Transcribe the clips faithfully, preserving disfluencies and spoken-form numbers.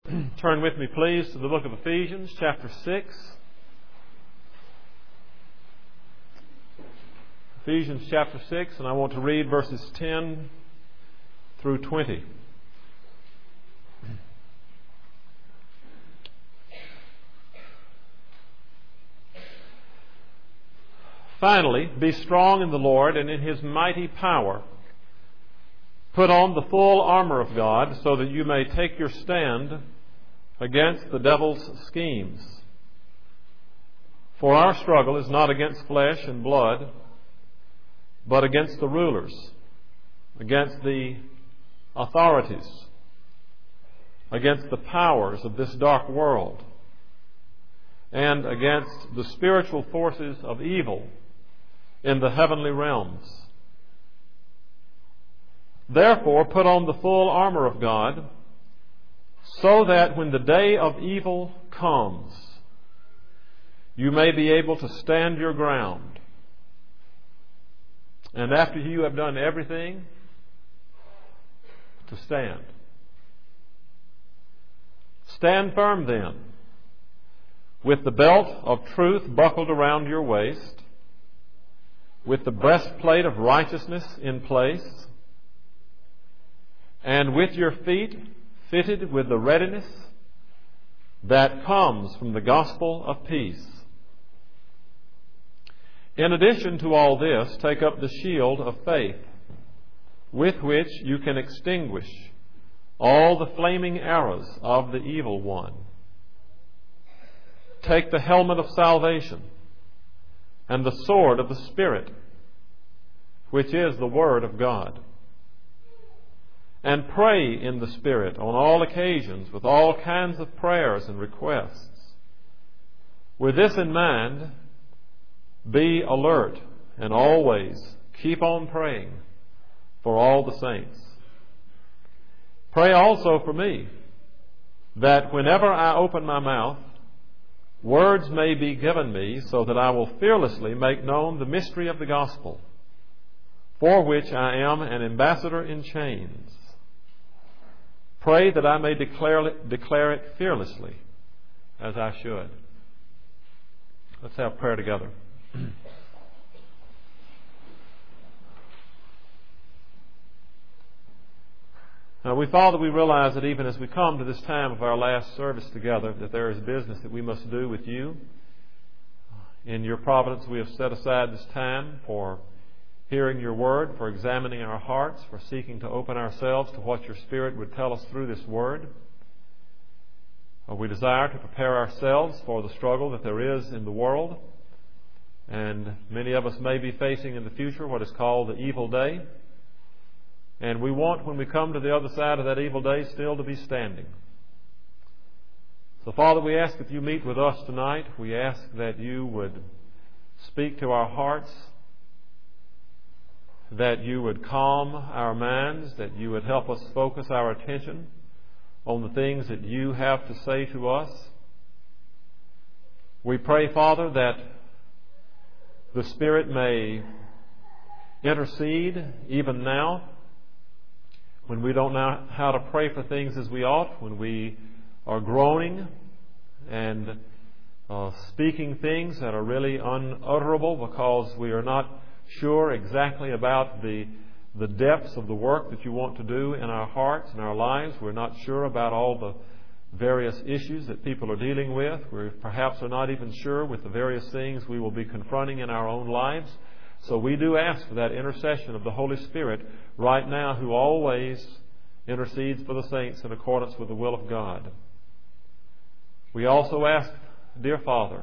Turn with me, please, to the book of Ephesians, chapter six. Ephesians chapter six, and I want to read verses ten through twenty. Finally, be strong in the Lord and in His mighty power. Put on the full armor of God so that you may take your stand against the devil's schemes. For our struggle is not against flesh and blood, but against the rulers, against the authorities, against the powers of this dark world, and against the spiritual forces of evil in the heavenly realms. Therefore, put on the full armor of God, so that when the day of evil comes, you may be able to stand your ground. And after you have done everything, to stand. Stand firm then, with the belt of truth buckled around your waist, with the breastplate of righteousness in place, and with your feet fitted with the readiness that comes from the gospel of peace. In addition to all this, take up the shield of faith, with which you can extinguish all the flaming arrows of the evil one. Take the helmet of salvation and the sword of the Spirit, which is the Word of God. And pray in the Spirit on all occasions with all kinds of prayers and requests. With this in mind, be alert and always keep on praying for all the saints. Pray also for me, that whenever I open my mouth, words may be given me so that I will fearlessly make known the mystery of the gospel, for which I am an ambassador in chains. Pray that I may declare it, declare it fearlessly, as I should. Let's have prayer together. Now, we, Father, we realize that even as we come to this time of our last service together, that there is business that we must do with you. In your providence, we have set aside this time for hearing your word, for examining our hearts, for seeking to open ourselves to what your Spirit would tell us through this word. We desire to prepare ourselves for the struggle that there is in the world, and many of us may be facing in the future what is called the evil day. And we want, when we come to the other side of that evil day, still to be standing. So, Father, we ask that you meet with us tonight. We ask that you would speak to our hearts, that you would calm our minds, that you would help us focus our attention on the things that you have to say to us. We pray, Father, that the Spirit may intercede even now when we don't know how to pray for things as we ought, when we are groaning and uh, speaking things that are really unutterable because we are not sure exactly about the the depths of the work that you want to do in our hearts and our lives. We're not sure about all the various issues that people are dealing with. We perhaps are not even sure with the various things we will be confronting in our own lives. So we do ask for that intercession of the Holy Spirit right now, who always intercedes for the saints in accordance with the will of God. We also ask, dear Father,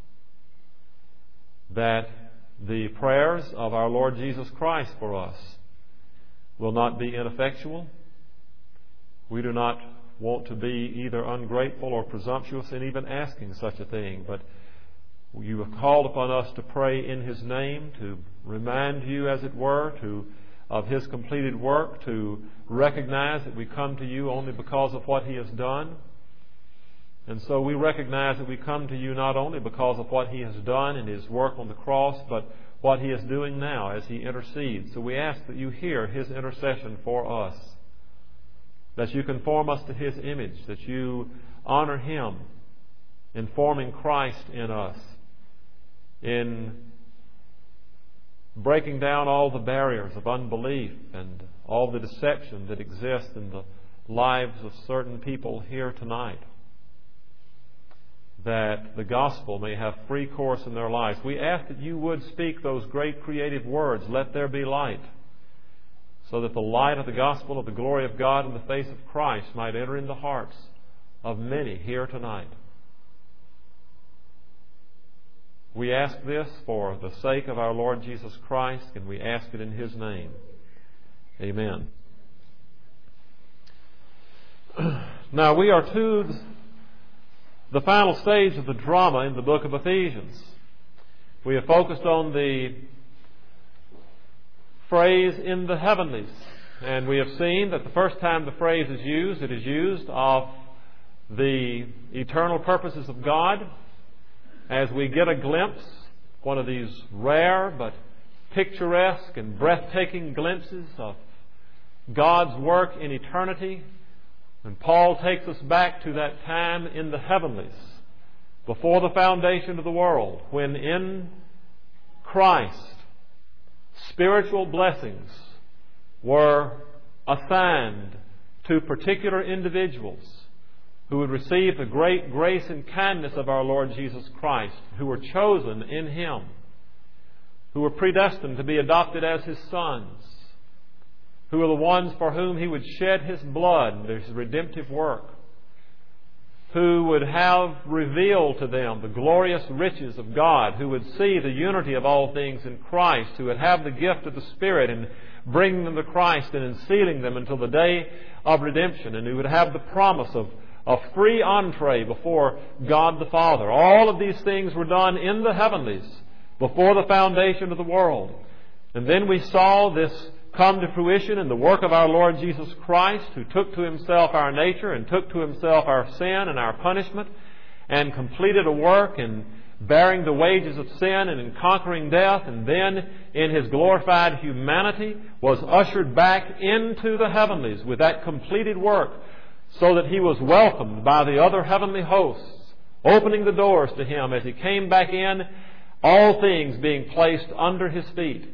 that the prayers of our Lord Jesus Christ for us will not be ineffectual. We do not want to be either ungrateful or presumptuous in even asking such a thing, but you have called upon us to pray in His name, to remind you, as it were, to of His completed work, to recognize that we come to you only because of what He has done. And so we recognize that we come to you not only because of what He has done in His work on the cross, but what He is doing now as He intercedes. So we ask that you hear His intercession for us. that you conform us to His image, that you honor Him in forming Christ in us, in breaking down all the barriers of unbelief and all the deception that exists in the lives of certain people here tonight, that the gospel may have free course in their lives. We ask that you would speak those great creative words, "Let there be light," so that the light of the gospel of the glory of God in the face of Christ might enter in the hearts of many here tonight. We ask this for the sake of our Lord Jesus Christ, and we ask it in His name. Amen. Now we are to the final stage of the drama in the book of Ephesians. We have focused on the phrase "in the heavenlies," and we have seen that the first time the phrase is used, it is used of the eternal purposes of God, as we get a glimpse, one of these rare but picturesque and breathtaking glimpses of God's work in eternity. And Paul takes us back to that time in the heavenlies, before the foundation of the world, when in Christ spiritual blessings were assigned to particular individuals who would receive the great grace and kindness of our Lord Jesus Christ, who were chosen in Him, who were predestined to be adopted as His sons, who were the ones for whom He would shed His blood, His redemptive work, who would have revealed to them the glorious riches of God, who would see the unity of all things in Christ, who would have the gift of the Spirit and bring them to Christ and in sealing them until the day of redemption, and who would have the promise of a free entree before God the Father. All of these things were done in the heavenlies before the foundation of the world. And then we saw this come to fruition in the work of our Lord Jesus Christ, who took to Himself our nature and took to Himself our sin and our punishment, and completed a work in bearing the wages of sin and in conquering death, and then in His glorified humanity was ushered back into the heavenlies with that completed work, so that He was welcomed by the other heavenly hosts, opening the doors to Him as He came back in, all things being placed under His feet.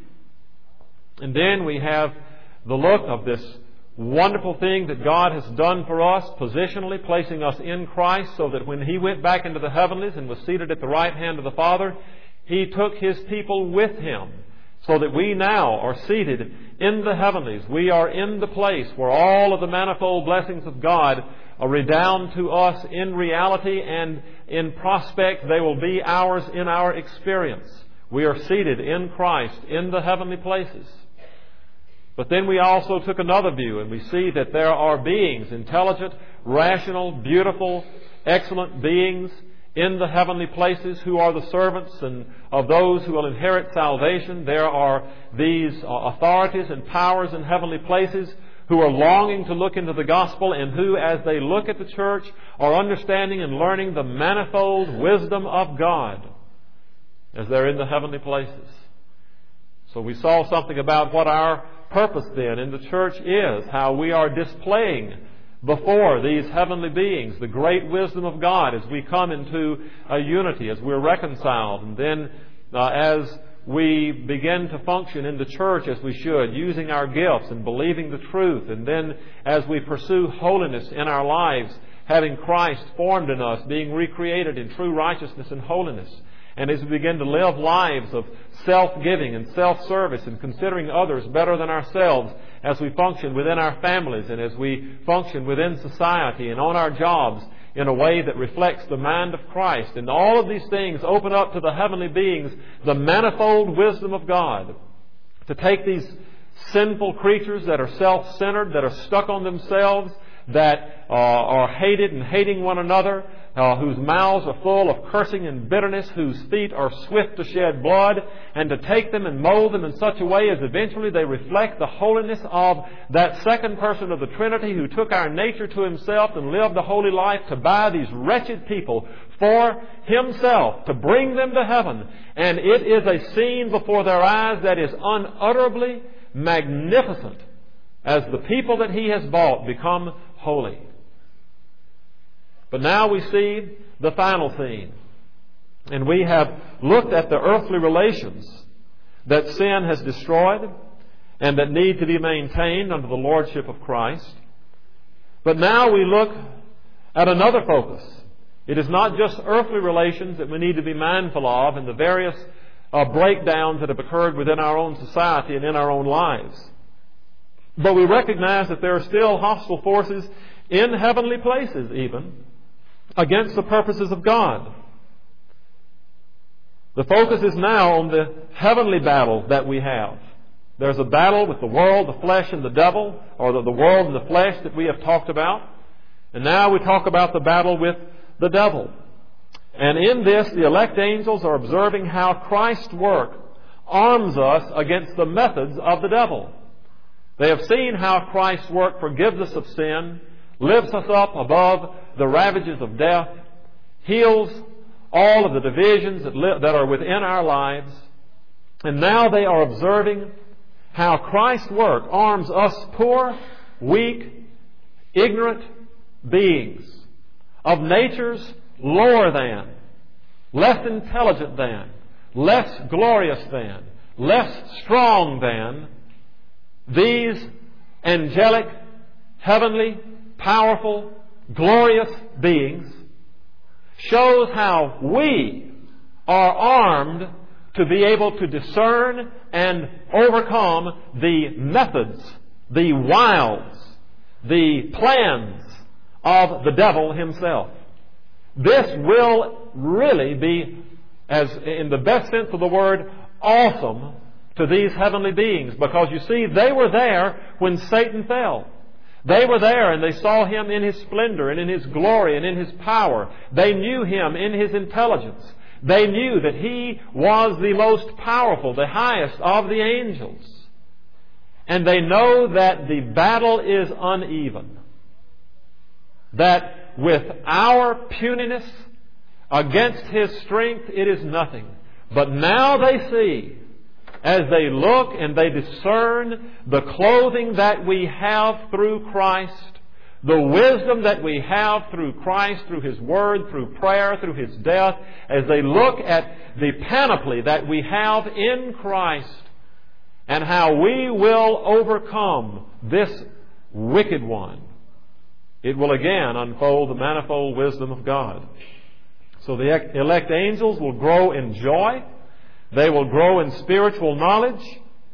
And then we have the look of this wonderful thing that God has done for us, positionally placing us in Christ, so that when He went back into the heavenlies and was seated at the right hand of the Father, He took His people with Him, so that we now are seated in the heavenlies. We are in the place where all of the manifold blessings of God are redound to us in reality, and in prospect they will be ours in our experience. We are seated in Christ in the heavenly places. But then we also took another view, and we see that there are beings, intelligent, rational, beautiful, excellent beings in the heavenly places, who are the servants and of those who will inherit salvation. There are these uh, authorities and powers in heavenly places who are longing to look into the gospel, and who, as they look at the church, are understanding and learning the manifold wisdom of God as they're in the heavenly places. So we saw something about what our purpose then in the church is, how we are displaying before these heavenly beings the great wisdom of God as we come into a unity, as we're reconciled, and then uh, as we begin to function in the church as we should, using our gifts and believing the truth, and then as we pursue holiness in our lives, having Christ formed in us, being recreated in true righteousness and holiness. And as we begin to live lives of self-giving and self-service and considering others better than ourselves, as we function within our families and as we function within society and on our jobs in a way that reflects the mind of Christ. And all of these things open up to the heavenly beings the manifold wisdom of God to take these sinful creatures that are self-centered, that are stuck on themselves, that uh, are hated and hating one another, Uh, whose mouths are full of cursing and bitterness, whose feet are swift to shed blood, and to take them and mold them in such a way as eventually they reflect the holiness of that second person of the Trinity, who took our nature to Himself and lived a holy life to buy these wretched people for Himself, to bring them to heaven. And it is a scene before their eyes that is unutterably magnificent, as the people that He has bought become holy. But now we see the final theme. And we have looked at the earthly relations that sin has destroyed and that need to be maintained under the lordship of Christ. But now we look at another focus. It is not just earthly relations that we need to be mindful of and the various uh, breakdowns that have occurred within our own society and in our own lives. But we recognize that there are still hostile forces in heavenly places even against the purposes of God. The focus is now on the heavenly battle that we have. There's a battle with the world, the flesh, and the devil, or the, the world and the flesh that we have talked about. And now we talk about the battle with the devil. And in this, the elect angels are observing how Christ's work arms us against the methods of the devil. They have seen how Christ's work forgives us of sin, lifts us up above the ravages of death, heals all of the divisions that, li- that are within our lives. And now they are observing how Christ's work arms us poor, weak, ignorant beings of natures lower than, less intelligent than, less glorious than, less strong than these angelic, heavenly, powerful, glorious beings, shows how we are armed to be able to discern and overcome the methods, the wiles, the plans of the devil himself. This will really be, as in the best sense of the word, awesome to these heavenly beings, because you see, they were there when Satan fell. They were there and they saw him in his splendor and in his glory and in his power. They knew him in his intelligence. They knew that he was the most powerful, the highest of the angels. And they know that the battle is uneven. That with our puniness against his strength, it is nothing. But now they see, as they look and they discern the clothing that we have through Christ, the wisdom that we have through Christ, through His Word, through prayer, through His death, as they look at the panoply that we have in Christ and how we will overcome this wicked one, it will again unfold the manifold wisdom of God. So the elect angels will grow in joy. They will grow in spiritual knowledge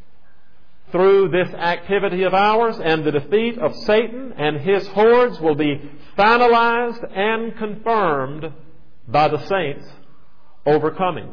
through this activity of ours, and the defeat of Satan and his hordes will be finalized and confirmed by the saints overcoming.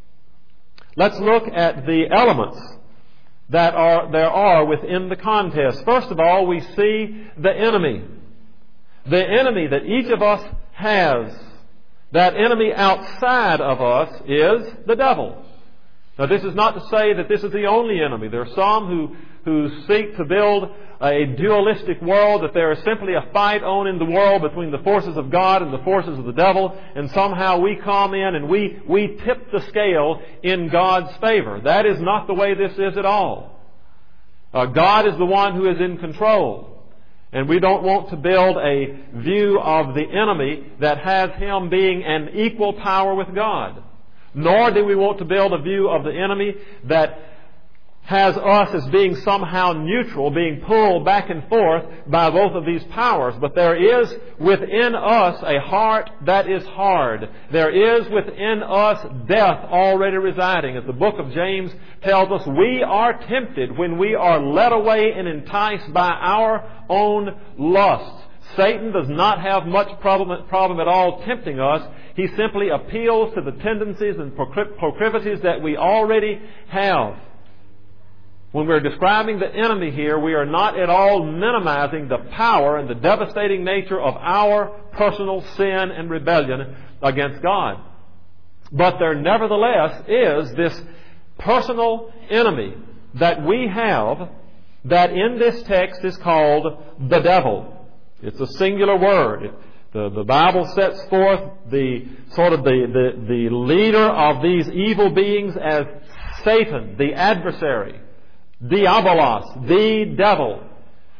Let's look at the elements that are there are within the contest. First of all, we see the enemy. The enemy that each of us has, that enemy outside of us, is the devil. Now, this is not to say that this is the only enemy. There are some who, who seek to build a dualistic world, that there is simply a fight on in the world between the forces of God and the forces of the devil, and somehow we come in and we, we tip the scale in God's favor. That is not the way this is at all. Uh, God is the one who is in control. And we don't want to build a view of the enemy that has him being an equal power with God. Nor do we want to build a view of the enemy that has us as being somehow neutral, being pulled back and forth by both of these powers. But there is within us a heart that is hard. There is within us death already residing. As the book of James tells us, we are tempted when we are led away and enticed by our own lusts. Satan does not have much problem, problem at all tempting us. He simply appeals to the tendencies and proclivities that we already have. When we're describing the enemy here, we are not at all minimizing the power and the devastating nature of our personal sin and rebellion against God. But there nevertheless is this personal enemy that we have that in this text is called the devil. It's a singular word. It, the, the Bible sets forth the sort of the, the, the leader of these evil beings as Satan, the adversary, Diabolos, the devil.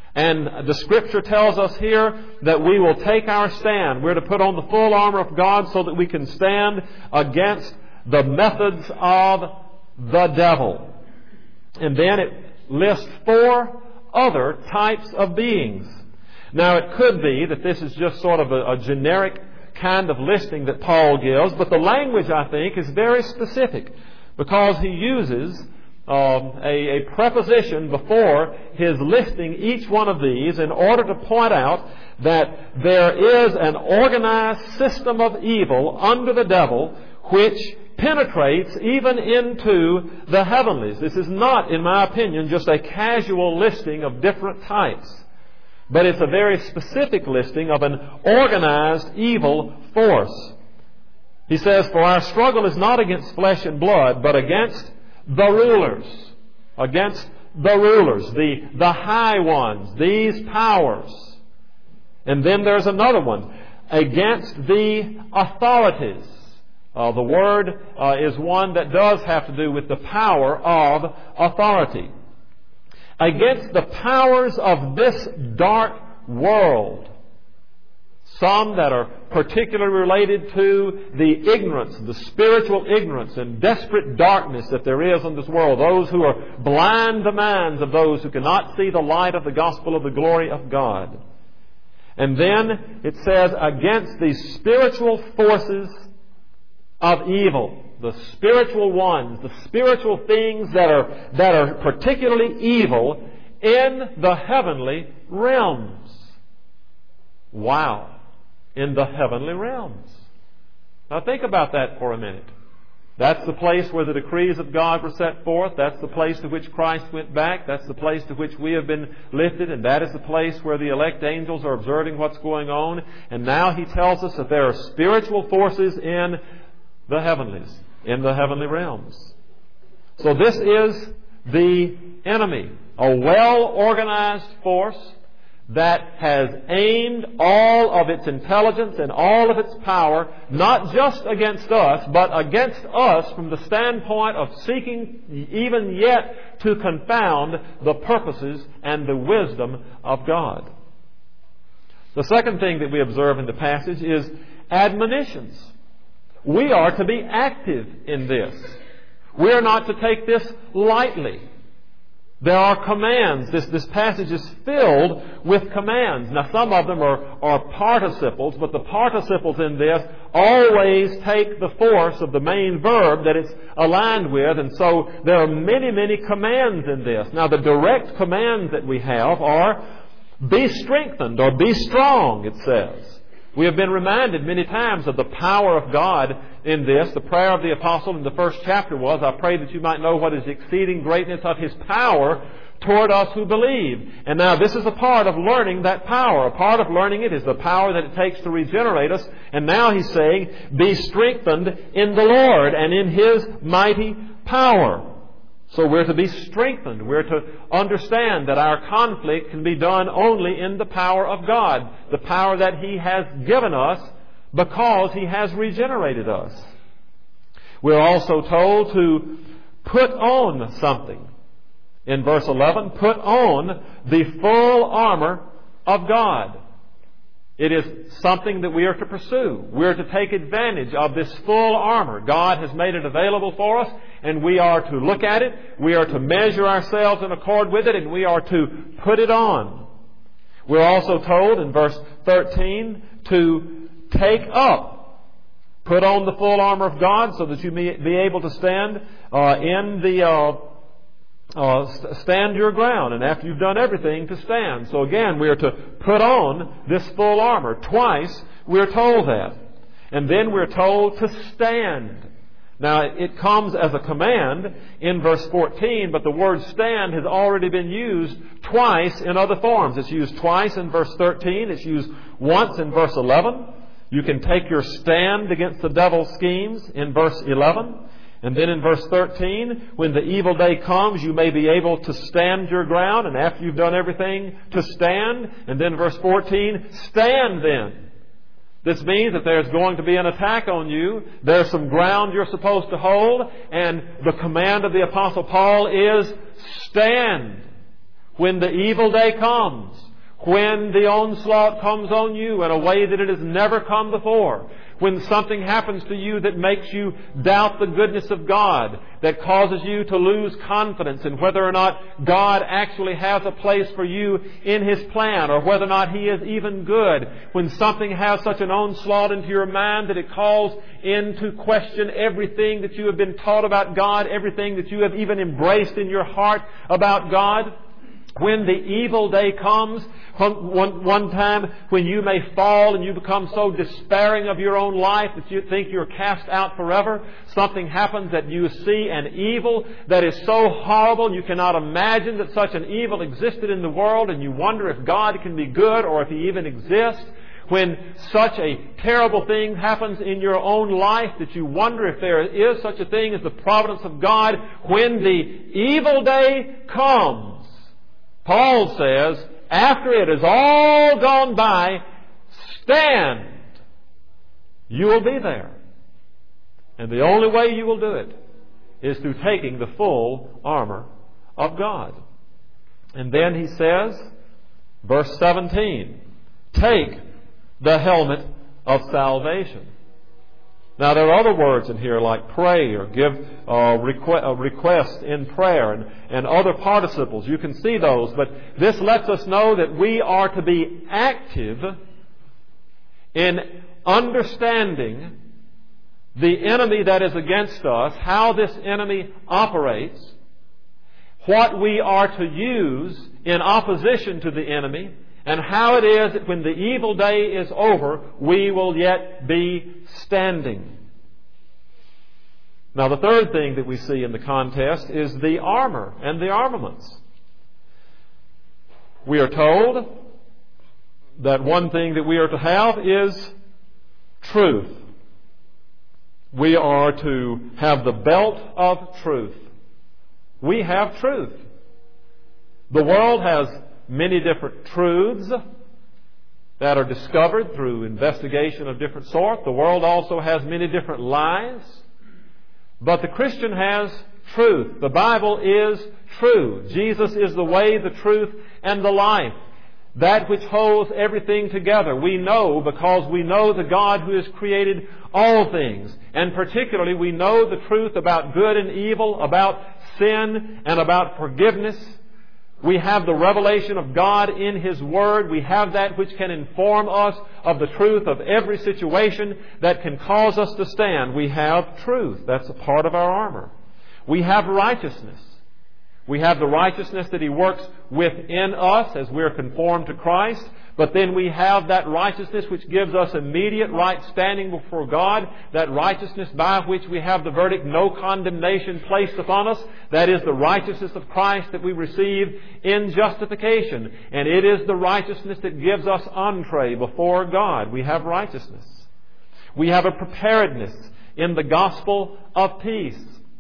And the Scripture tells us here that we will take our stand. We're to put on the full armor of God so that we can stand against the methods of the devil. And then it lists four other types of beings. Now, it could be that this is just sort of a, a generic kind of listing that Paul gives, but the language, I think, is very specific because he uses um, a, a preposition before his listing each one of these in order to point out that there is an organized system of evil under the devil which penetrates even into the heavenlies. This is not, in my opinion, just a casual listing of different types, but it's a very specific listing of an organized evil force. He says, "For our struggle is not against flesh and blood, but against the rulers." Against the rulers, the, the high ones, these powers. And then there's another one, against the authorities. Uh, the word uh, is one that does have to do with the power of authority. Against the powers of this dark world. Some that are particularly related to the ignorance, the spiritual ignorance and desperate darkness that there is in this world. Those who are blind the minds of those who cannot see the light of the gospel of the glory of God. And then it says, against these spiritual forces of evil. The spiritual ones, the spiritual things that are, that are particularly evil in the heavenly realms. Wow. In the heavenly realms. Now think about that for a minute. That's the place where the decrees of God were set forth. That's the place to which Christ went back. That's the place to which we have been lifted. And that is the place where the elect angels are observing what's going on. And now He tells us that there are spiritual forces in the heavenlies, in the heavenly realms. So this is the enemy, a well-organized force that has aimed all of its intelligence and all of its power, not just against us, but against us from the standpoint of seeking even yet to confound the purposes and the wisdom of God. The second thing that we observe in the passage is admonitions. We are to be active in this. We are not to take this lightly. There are commands. This, this passage is filled with commands. Now, some of them are, are participles, but the participles in this always take the force of the main verb that it's aligned with, and so there are many, many commands in this. Now, the direct commands that we have are, be strengthened or be strong, it says. We have been reminded many times of the power of God in this. The prayer of the apostle in the first chapter was, I pray that you might know what is the exceeding greatness of His power toward us who believe. And now this is a part of learning that power. A part of learning it is the power that it takes to regenerate us. And now He's saying, be strengthened in the Lord and in His mighty power. So we're to be strengthened. We're to understand that our conflict can be done only in the power of God, the power that He has given us because He has regenerated us. We're also told to put on something. In verse eleven, put on the full armor of God. It is something that we are to pursue. We are to take advantage of this full armor. God has made it available for us, and we are to look at it. We are to measure ourselves in accord with it, and we are to put it on. We're also told in verse thirteen to take up. Put on the full armor of God so that you may be able to stand uh, in the... Uh, Uh, stand your ground, and after you've done everything, to stand. So again, we are to put on this full armor. Twice we're told that. And then we're told to stand. Now, it comes as a command in verse fourteen, but the word stand has already been used twice in other forms. It's used twice in verse thirteen. It's used once in verse eleven. You can take your stand against the devil's schemes in verse eleven. And then in verse thirteen, when the evil day comes, you may be able to stand your ground. And after you've done everything, to stand. And then verse fourteen, stand then. This means that there's going to be an attack on you. There's some ground you're supposed to hold. And the command of the Apostle Paul is stand. when the evil day comes, when the onslaught comes on you in a way that it has never come before, when something happens to you that makes you doubt the goodness of God, that causes you to lose confidence in whether or not God actually has a place for you in His plan, or whether or not He is even good, when something has such an onslaught into your mind that it calls into question everything that you have been taught about God, everything that you have even embraced in your heart about God. When the evil day comes, one, one time when you may fall and you become so despairing of your own life that you think you're cast out forever, something happens that you see an evil that is so horrible you cannot imagine that such an evil existed in the world, and you wonder if God can be good or if He even exists. When such a terrible thing happens in your own life that you wonder if there is such a thing as the providence of God, when the evil day comes, Paul says, after it has all gone by, stand. You will be there. And the only way you will do it is through taking the full armor of God. And then he says, verse seventeen, take the helmet of salvation. Now, there are other words in here like pray or give a requ- a request in prayer and, and other participles. You can see those, but this lets us know that we are to be active in understanding the enemy that is against us, how this enemy operates, what we are to use in opposition to the enemy, and how it is that when the evil day is over, we will yet be standing. Now, the third thing that we see in the contest is the armor and the armaments. We are told that one thing that we are to have is truth. We are to have the belt of truth. We have truth. The world has many different truths that are discovered through investigation of different sort. The world also has many different lies. But the Christian has truth. The Bible is true. Jesus is the way, the truth, and the life. That which holds everything together. We know because we know the God who has created all things. And particularly we know the truth about good and evil, about sin, and about forgiveness. We have the revelation of God in His Word. We have that which can inform us of the truth of every situation that can cause us to stand. We have truth. That's a part of our armor. We have righteousness. We have the righteousness that He works within us as we're conformed to Christ. But then we have that righteousness which gives us immediate right standing before God. That righteousness by which we have the verdict, no condemnation placed upon us. That is the righteousness of Christ that we receive in justification. And it is the righteousness that gives us entree before God. We have righteousness. We have a preparedness in the gospel of peace.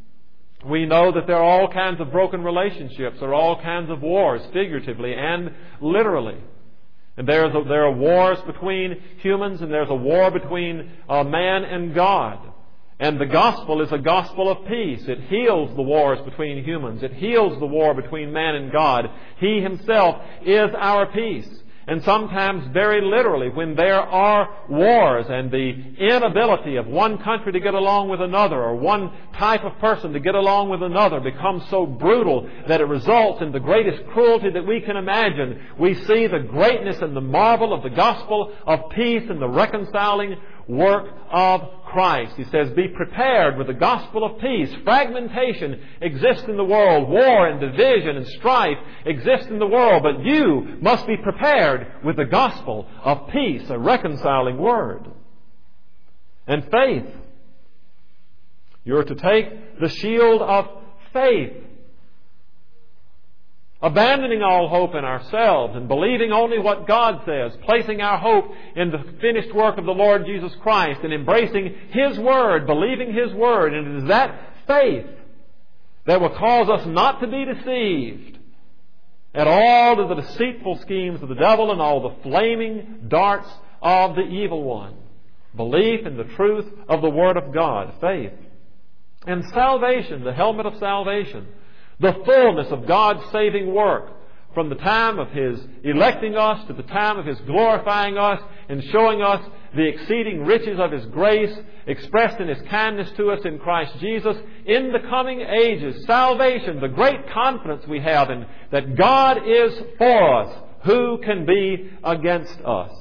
We know that there are all kinds of broken relationships. There are all kinds of wars, figuratively and literally. And there's a, there are wars between humans, and there's a war between uh, man and God. And the gospel is a gospel of peace. It heals the wars between humans. It heals the war between man and God. He Himself is our peace. And sometimes very literally, when there are wars and the inability of one country to get along with another, or one type of person to get along with another, becomes so brutal that it results in the greatest cruelty that we can imagine, we see the greatness and the marvel of the gospel of peace and the reconciling work of Christ. He says, be prepared with the gospel of peace. Fragmentation exists in the world. War and division and strife exist in the world. But you must be prepared with the gospel of peace, a reconciling word. And faith. You're to take the shield of faith. Abandoning all hope in ourselves and believing only what God says, placing our hope in the finished work of the Lord Jesus Christ and embracing His Word, believing His Word. And it is that faith that will cause us not to be deceived at all of the deceitful schemes of the devil and all the flaming darts of the evil one. Belief in the truth of the Word of God, faith. And salvation, the helmet of salvation. The fullness of God's saving work from the time of His electing us to the time of His glorifying us and showing us the exceeding riches of His grace expressed in His kindness to us in Christ Jesus. In the coming ages, salvation, the great confidence we have in that God is for us. Who can be against us?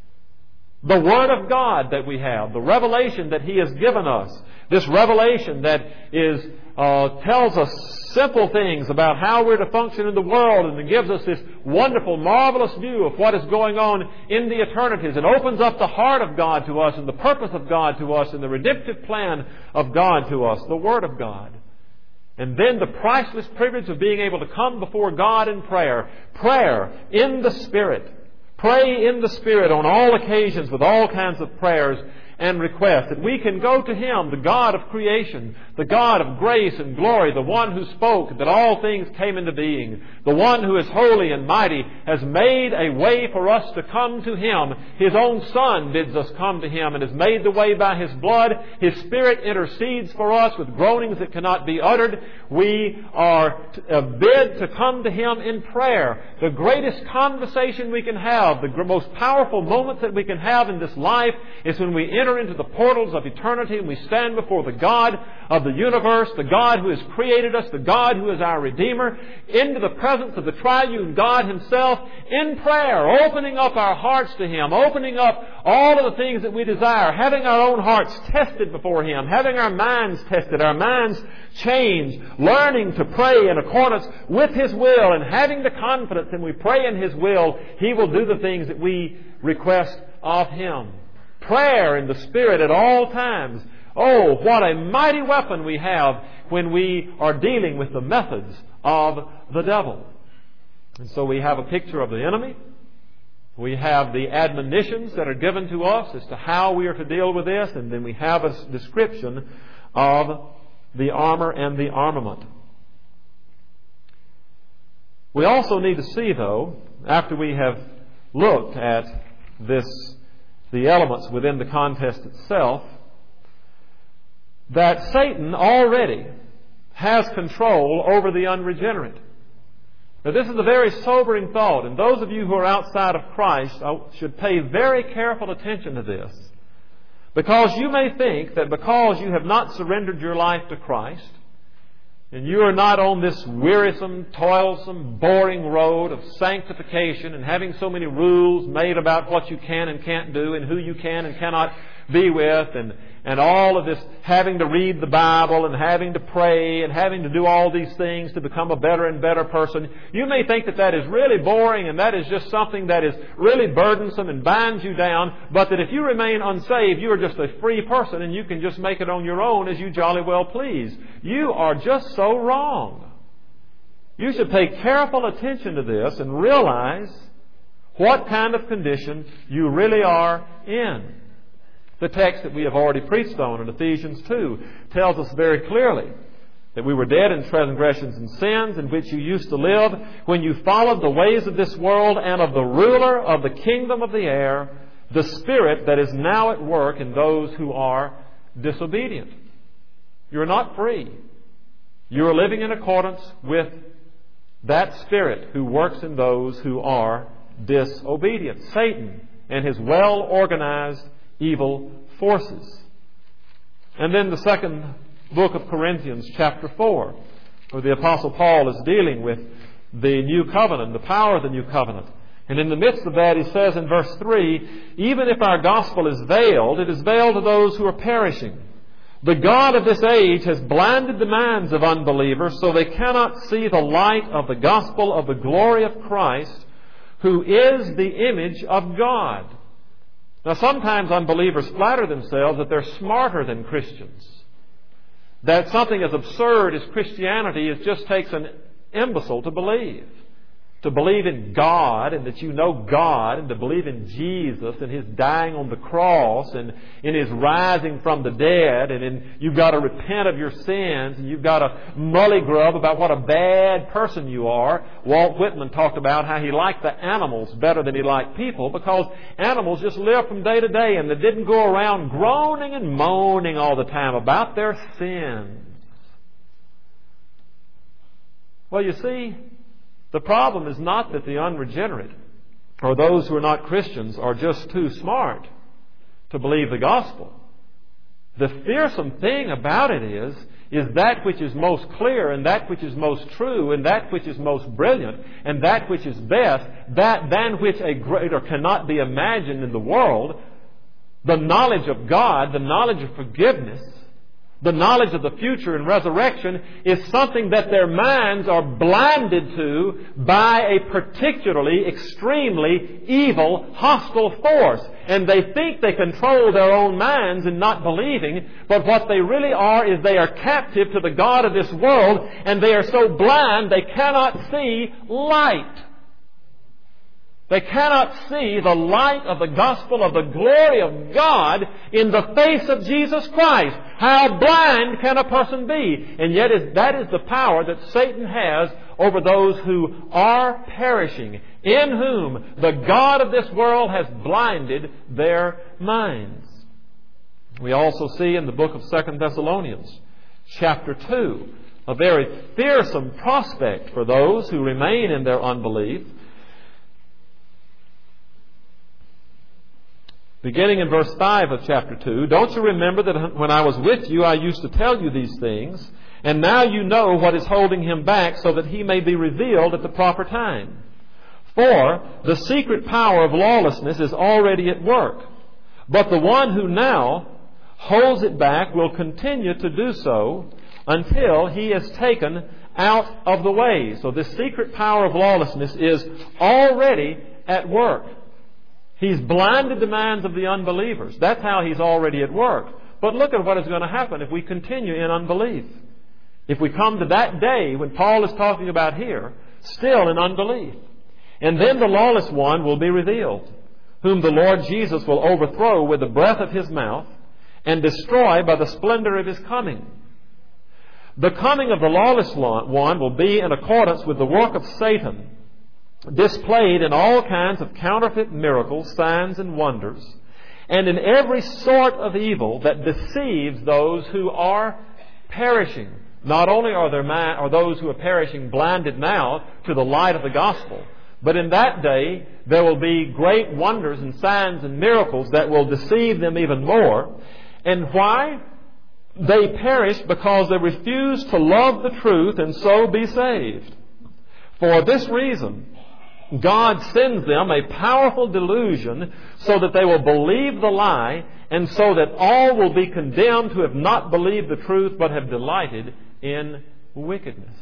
The Word of God that we have, the revelation that He has given us, this revelation that is uh, tells us simple things about how we're to function in the world, and it gives us this wonderful, marvelous view of what is going on in the eternities. It opens up the heart of God to us and the purpose of God to us and the redemptive plan of God to us, the Word of God. And then the priceless privilege of being able to come before God in prayer. Prayer in the Spirit. Pray in the Spirit on all occasions with all kinds of prayers and requests. That we can go to Him, the God of creation, the God of grace and glory, the one who spoke that all things came into being, the one who is holy and mighty, has made a way for us to come to Him. His own Son bids us come to Him and has made the way by His blood. His Spirit intercedes for us with groanings that cannot be uttered. We are bid to come to Him in prayer. The greatest conversation we can have, the most powerful moments that we can have in this life is when we enter into the portals of eternity and we stand before the God of the universe, the God who has created us, the God who is our Redeemer, into the presence of the triune God Himself in prayer, opening up our hearts to Him, opening up all of the things that we desire, having our own hearts tested before Him, having our minds tested, our minds changed, learning to pray in accordance with His will, and having the confidence that when we pray in His will, He will do the things that we request of Him. Prayer in the Spirit at all times. Oh, what a mighty weapon we have when we are dealing with the methods of the devil. And so we have a picture of the enemy. We have the admonitions that are given to us as to how we are to deal with this. And then we have a description of the armor and the armament. We also need to see, though, after we have looked at this, the elements within the contest itself, that Satan already has control over the unregenerate. Now, this is a very sobering thought, and those of you who are outside of Christ should pay very careful attention to this. Because you may think that because you have not surrendered your life to Christ, and you are not on this wearisome, toilsome, boring road of sanctification and having so many rules made about what you can and can't do and who you can and cannot be with, and, and all of this having to read the Bible and having to pray and having to do all these things to become a better and better person. You may think that that is really boring and that is just something that is really burdensome and binds you down, but that if you remain unsaved, you are just a free person and you can just make it on your own as you jolly well please. You are just so wrong. You should pay careful attention to this and realize what kind of condition you really are in. The text that we have already preached on in Ephesians two tells us very clearly that we were dead in transgressions and sins in which you used to live when you followed the ways of this world and of the ruler of the kingdom of the air, the spirit that is now at work in those who are disobedient. You are not free. You are living in accordance with that spirit who works in those who are disobedient. Satan and his well-organized evil forces. And then the second book of Corinthians, chapter four, where the Apostle Paul is dealing with the new covenant, the power of the new covenant. And in the midst of that, he says in verse three, even if our gospel is veiled, it is veiled to those who are perishing. The God of this age has blinded the minds of unbelievers so they cannot see the light of the gospel of the glory of Christ, who is the image of God. Now, sometimes unbelievers flatter themselves that they're smarter than Christians. That something as absurd as Christianity is just takes an imbecile to believe. To believe in God and that you know God, and to believe in Jesus and His dying on the cross and in His rising from the dead, and in, you've got to repent of your sins, and you've got to mully-grub about what a bad person you are. Walt Whitman talked about how he liked the animals better than he liked people, because animals just live from day to day and they didn't go around groaning and moaning all the time about their sins. Well, you see, The problem is not that the unregenerate or those who are not Christians are just too smart to believe the gospel. The fearsome thing about it is, is that which is most clear and that which is most true and that which is most brilliant and that which is best, that than which a greater cannot be imagined in the world, the knowledge of God, the knowledge of forgiveness, the knowledge of the future and resurrection is something that their minds are blinded to by a particularly, extremely evil, hostile force. And they think they control their own minds in not believing, but what they really are is they are captive to the God of this world, and they are so blind they cannot see light. They cannot see the light of the gospel of the glory of God in the face of Jesus Christ. How blind can a person be? And yet that is the power that Satan has over those who are perishing, in whom the God of this world has blinded their minds. We also see in the book of Second Thessalonians, chapter two, a very fearsome prospect for those who remain in their unbelief. Beginning in verse five of chapter two, don't you remember that when I was with you, I used to tell you these things, and now you know what is holding him back so that he may be revealed at the proper time. For the secret power of lawlessness is already at work, but the one who now holds it back will continue to do so until he is taken out of the way. So this secret power of lawlessness is already at work. He's blinded the minds of the unbelievers. That's how he's already at work. But look at what is going to happen if we continue in unbelief. If we come to that day when Paul is talking about here, still in unbelief. And then the lawless one will be revealed, whom the Lord Jesus will overthrow with the breath of his mouth and destroy by the splendor of his coming. The coming of the lawless one will be in accordance with the work of Satan, displayed in all kinds of counterfeit miracles, signs, and wonders, and in every sort of evil that deceives those who are perishing. Not only are there man, are those who are perishing blinded now to the light of the gospel, but in that day there will be great wonders and signs and miracles that will deceive them even more. And why? They perish because they refuse to love the truth and so be saved. For this reason, God sends them a powerful delusion so that they will believe the lie, and so that all will be condemned who have not believed the truth but have delighted in wickedness.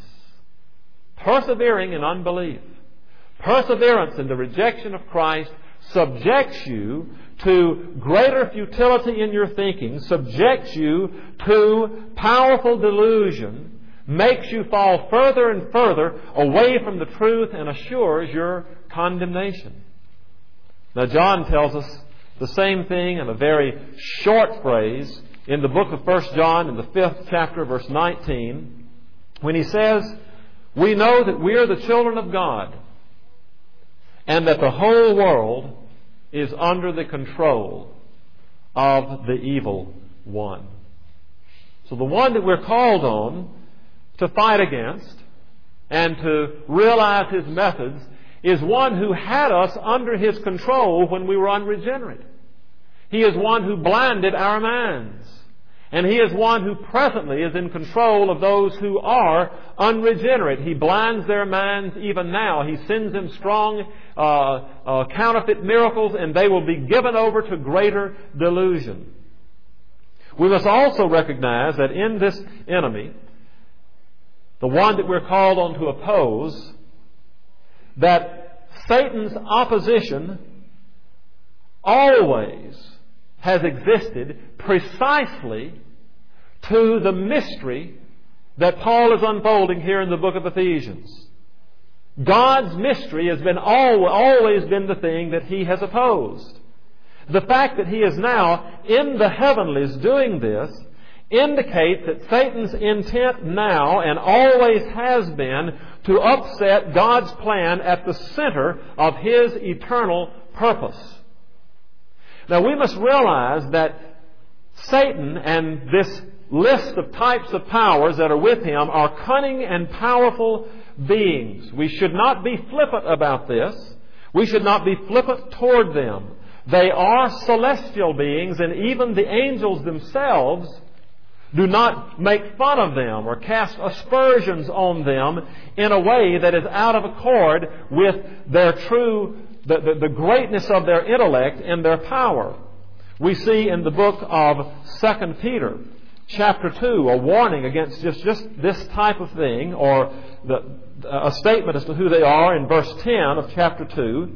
Persevering in unbelief, perseverance in the rejection of Christ subjects you to greater futility in your thinking, subjects you to powerful delusion, makes you fall further and further away from the truth, and assures your condemnation. Now, John tells us the same thing in a very short phrase in the book of First John in the fifth chapter, verse nineteen, when he says, "We know that we are the children of God, and that the whole world is under the control of the evil one." So the one that we're called on to fight against and to realize his methods is one who had us under his control when we were unregenerate. He is one who blinded our minds. And he is one who presently is in control of those who are unregenerate. He blinds their minds even now. He sends them strong uh, uh, counterfeit miracles, and they will be given over to greater delusion. We must also recognize that in this enemy, the one that we're called on to oppose, that Satan's opposition always has existed precisely to the mystery that Paul is unfolding here in the book of Ephesians. God's mystery has been always been the thing that he has opposed. The fact that he is now in the heavenlies doing this indicates that Satan's intent now and always has been to upset God's plan at the center of his eternal purpose. Now we must realize that Satan and this list of types of powers that are with him are cunning and powerful beings. We should not be flippant about this. We should not be flippant toward them. They are celestial beings, and even the angels themselves do not make fun of them or cast aspersions on them in a way that is out of accord with their true, the, the, the greatness of their intellect and their power. We see in the book of Second Peter, chapter two, a warning against just, just this type of thing, or the, a statement as to who they are in verse ten of chapter two.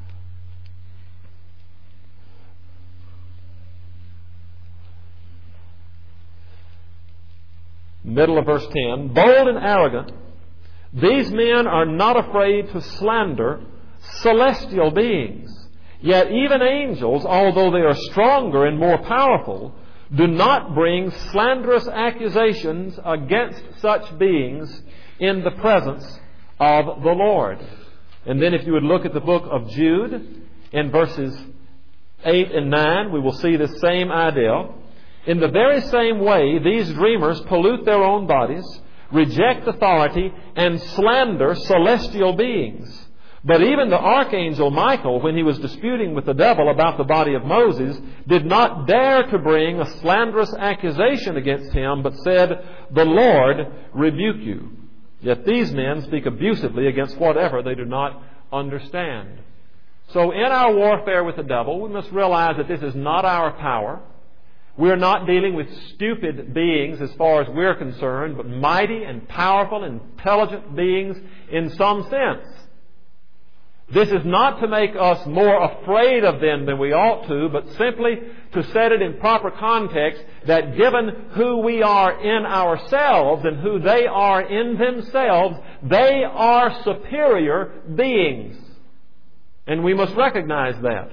Middle of verse ten. Bold and arrogant, these men are not afraid to slander celestial beings. Yet even angels, although they are stronger and more powerful, do not bring slanderous accusations against such beings in the presence of the Lord. And then if you would look at the book of Jude, in verses eight and nine, we will see the same idea. In the very same way, these dreamers pollute their own bodies, reject authority, and slander celestial beings. But even the archangel Michael, when he was disputing with the devil about the body of Moses, did not dare to bring a slanderous accusation against him, but said, "The Lord rebuke you." Yet these men speak abusively against whatever they do not understand. So in our warfare with the devil, we must realize that this is not our power. We're not dealing with stupid beings as far as we're concerned, but mighty and powerful, intelligent beings in some sense. This is not to make us more afraid of them than we ought to, but simply to set it in proper context that given who we are in ourselves and who they are in themselves, they are superior beings. And we must recognize that.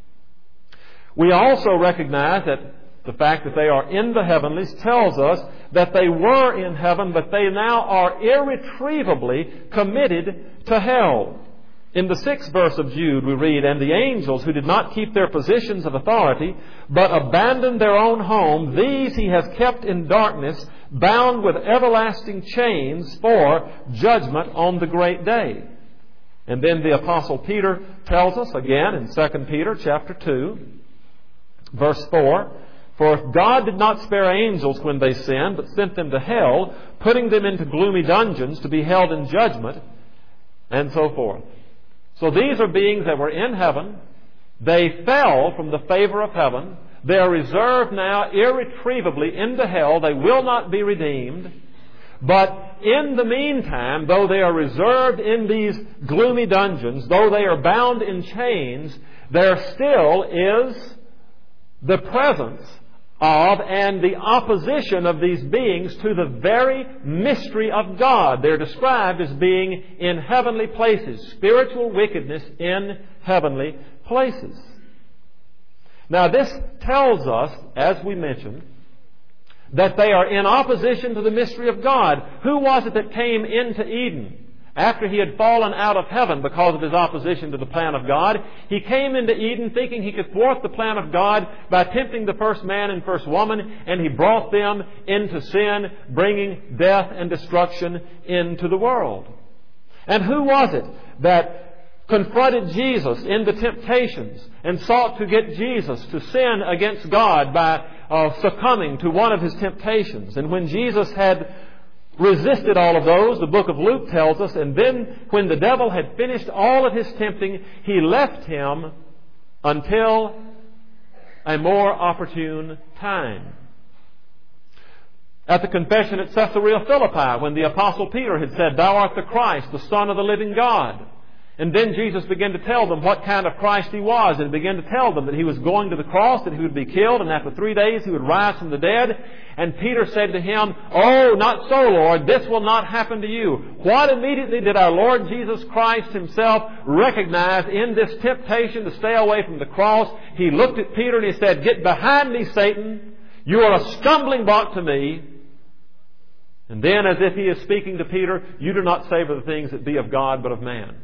We also recognize that the fact that they are in the heavenlies tells us that they were in heaven, but they now are irretrievably committed to hell. In the sixth verse of Jude we read, "And the angels who did not keep their positions of authority, but abandoned their own home, these he has kept in darkness, bound with everlasting chains for judgment on the great day." And then the Apostle Peter tells us again in Second Peter chapter two, verse four, "For if God did not spare angels when they sinned, but sent them to hell, putting them into gloomy dungeons to be held in judgment," and so forth. So these are beings that were in heaven. They fell from the favor of heaven. They are reserved now irretrievably into hell. They will not be redeemed. But in the meantime, though they are reserved in these gloomy dungeons, though they are bound in chains, there still is the presence of and the opposition of these beings to the very mystery of God. They're described as being in heavenly places, spiritual wickedness in heavenly places. Now this tells us, as we mentioned, that they are in opposition to the mystery of God. Who was it that came into Eden after he had fallen out of heaven because of his opposition to the plan of God? He came into Eden thinking he could thwart the plan of God by tempting the first man and first woman, and he brought them into sin, bringing death and destruction into the world. And who was it that confronted Jesus in the temptations and sought to get Jesus to sin against God by uh, succumbing to one of his temptations? And when Jesus had resisted all of those, the book of Luke tells us, and then when the devil had finished all of his tempting, he left him until a more opportune time. At the confession at Caesarea Philippi, when the Apostle Peter had said, "Thou art the Christ, the Son of the living God." And then Jesus began to tell them what kind of Christ he was, and began to tell them that he was going to the cross, that he would be killed, and after three days he would rise from the dead. And Peter said to him, "Oh, not so, Lord, this will not happen to you." What immediately did our Lord Jesus Christ himself recognize in this temptation to stay away from the cross? He looked at Peter and he said, "Get behind me, Satan. You are a stumbling block to me." And then, as if he is speaking to Peter, "You do not savor the things that be of God, but of man."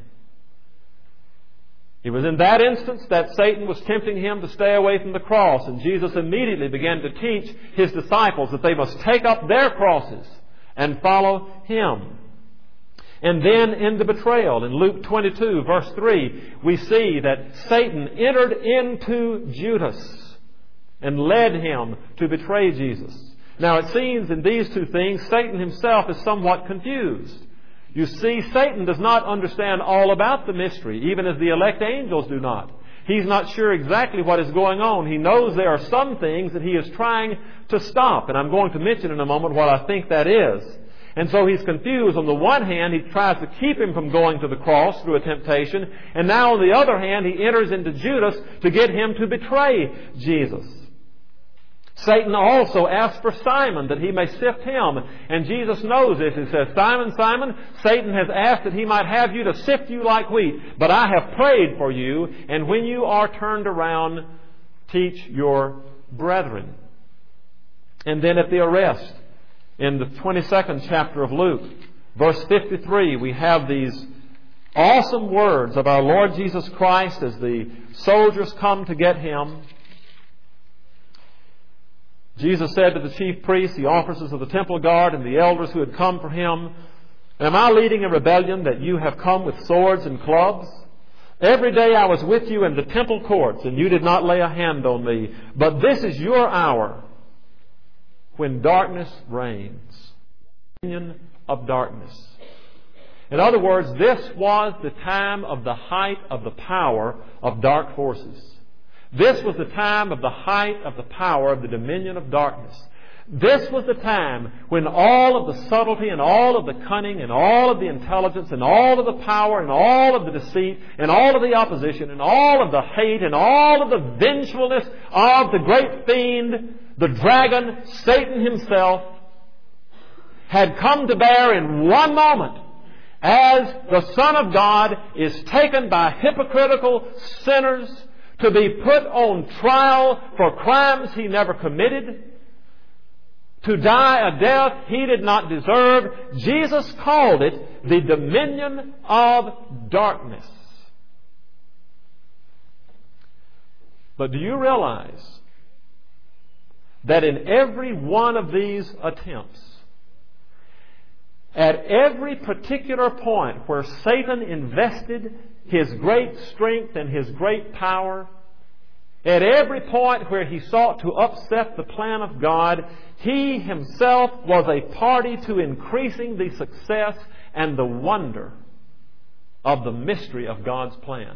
It was in that instance that Satan was tempting him to stay away from the cross, and Jesus immediately began to teach his disciples that they must take up their crosses and follow him. And then in the betrayal, in Luke twenty-two, verse three, we see that Satan entered into Judas and led him to betray Jesus. Now it seems in these two things, Satan himself is somewhat confused. You see, Satan does not understand all about the mystery, even as the elect angels do not. He's not sure exactly what is going on. He knows there are some things that he is trying to stop. And I'm going to mention in a moment what I think that is. And so he's confused. On the one hand, he tries to keep him from going to the cross through a temptation. And now on the other hand, he enters into Judas to get him to betray Jesus. Satan also asks for Simon that he may sift him. And Jesus knows this. He says, Simon, Simon, Satan has asked that he might have you to sift you like wheat. But I have prayed for you. And when you are turned around, teach your brethren. And then at the arrest, in the twenty-second chapter of Luke, verse fifty-three, we have these awesome words of our Lord Jesus Christ as the soldiers come to get him. Jesus said to the chief priests, the officers of the temple guard, and the elders who had come for him, Am I leading a rebellion that you have come with swords and clubs? Every day I was with you in the temple courts, and you did not lay a hand on me. But this is your hour when darkness reigns. Dominion of darkness. In other words, this was the time of the height of the power of dark forces. This was the time of the height of the power of the dominion of darkness. This was the time when all of the subtlety and all of the cunning and all of the intelligence and all of the power and all of the deceit and all of the opposition and all of the hate and all of the vengefulness of the great fiend, the dragon, Satan himself, had come to bear in one moment as the Son of God is taken by hypocritical sinners to be put on trial for crimes he never committed, to die a death he did not deserve. Jesus called it the dominion of darkness. But do you realize that in every one of these attempts, at every particular point where Satan invested his great strength and his great power, at every point where he sought to upset the plan of God, he himself was a party to increasing the success and the wonder of the mystery of God's plan.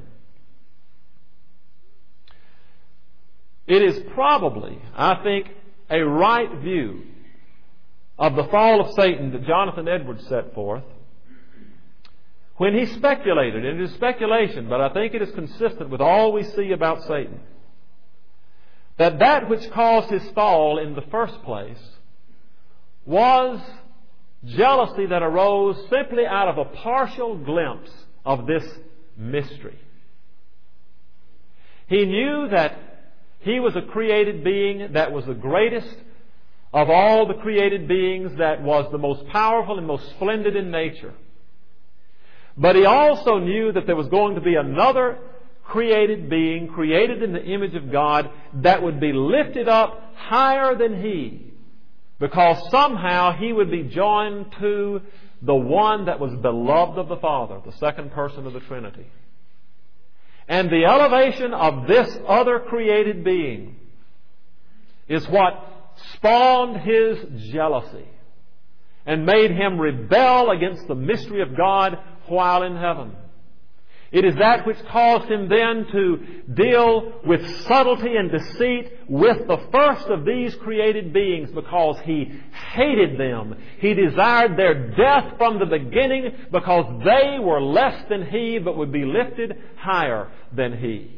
It is probably, I think, a right view of the fall of Satan that Jonathan Edwards set forth when he speculated, and it is speculation, but I think it is consistent with all we see about Satan, that that which caused his fall in the first place was jealousy that arose simply out of a partial glimpse of this mystery. He knew that he was a created being that was the greatest of all the created beings, that was the most powerful and most splendid in nature. But he also knew that there was going to be another created being, created in the image of God, that would be lifted up higher than he, because somehow he would be joined to the one that was beloved of the Father, the second person of the Trinity. And the elevation of this other created being is what spawned his jealousy and made him rebel against the mystery of God while in heaven. It is that which caused him then to deal with subtlety and deceit with the first of these created beings, because he hated them. He desired their death from the beginning because they were less than he but would be lifted higher than he.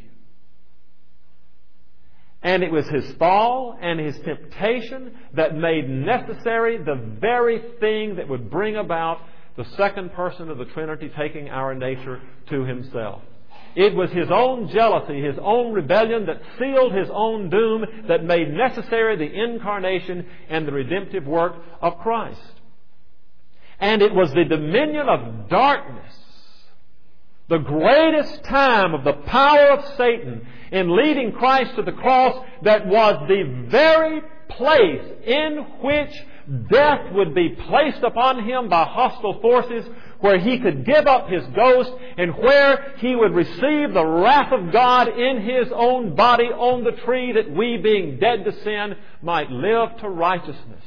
And it was his fall and his temptation that made necessary the very thing that would bring about the second person of the Trinity taking our nature to himself. It was his own jealousy, his own rebellion that sealed his own doom, that made necessary the incarnation and the redemptive work of Christ. And it was the dominion of darkness, the greatest time of the power of Satan in leading Christ to the cross, that was the very place in which death would be placed upon him by hostile forces, where he could give up his ghost, and where he would receive the wrath of God in his own body on the tree, that we, being dead to sin, might live to righteousness.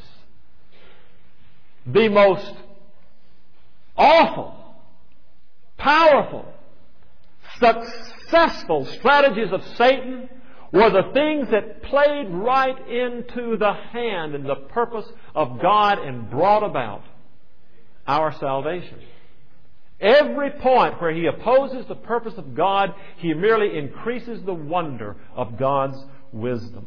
The most awful, powerful, successful strategies of Satan were the things that played right into the hand and the purpose of God and brought about our salvation. Every point where he opposes the purpose of God, he merely increases the wonder of God's wisdom.